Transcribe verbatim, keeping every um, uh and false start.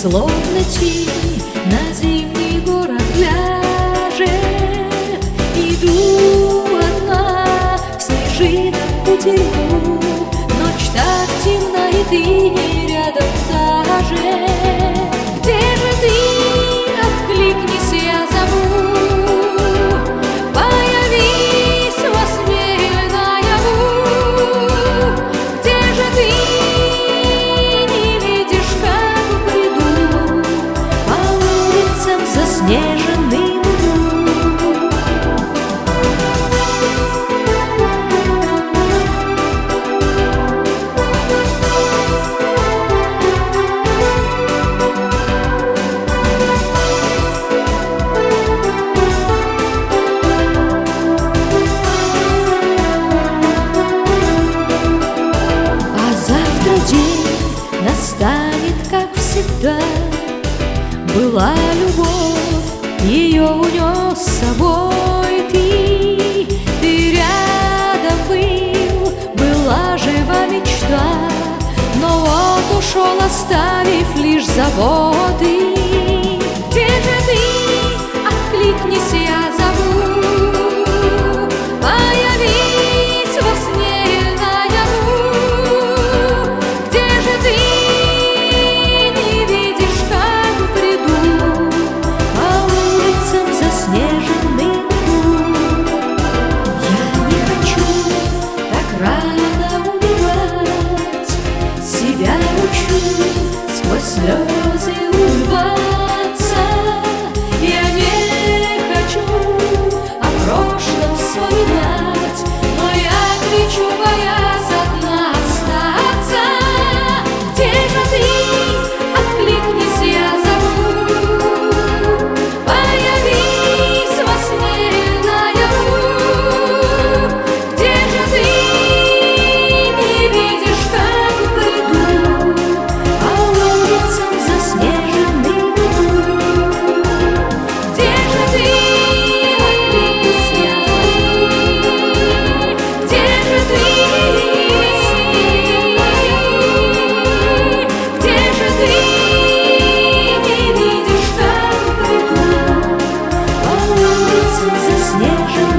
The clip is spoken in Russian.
словно тень на зимний город ляжет. Иду одна в снежинном путеву, ночь так темна, и ты рядом даже. Где же ты? Откликнись, я зову. Появись во сне наяву. Где же ты? Не видишь, как приду по улицам заснеженным. День настанет, как всегда. Была любовь, ее унес с собой ты. Ты рядом был, была жива мечта, но вот ушел, оставив лишь заботы. Где же ты? Откликнись, я зову. Появись во сне наяву. Слезы улыбаться. Я не хочу о прошлом вспоминать, но я кричу, боясь одна остаться. Где же ты? Откликнись, я зову. Появись во сне наяву. Где же ты? Не видишь, как приду по улицам заснеженным. Где же ты? Откликнись, я зову. Где же ты? Где же ты? Не видишь, как приду по улицам заснеженным.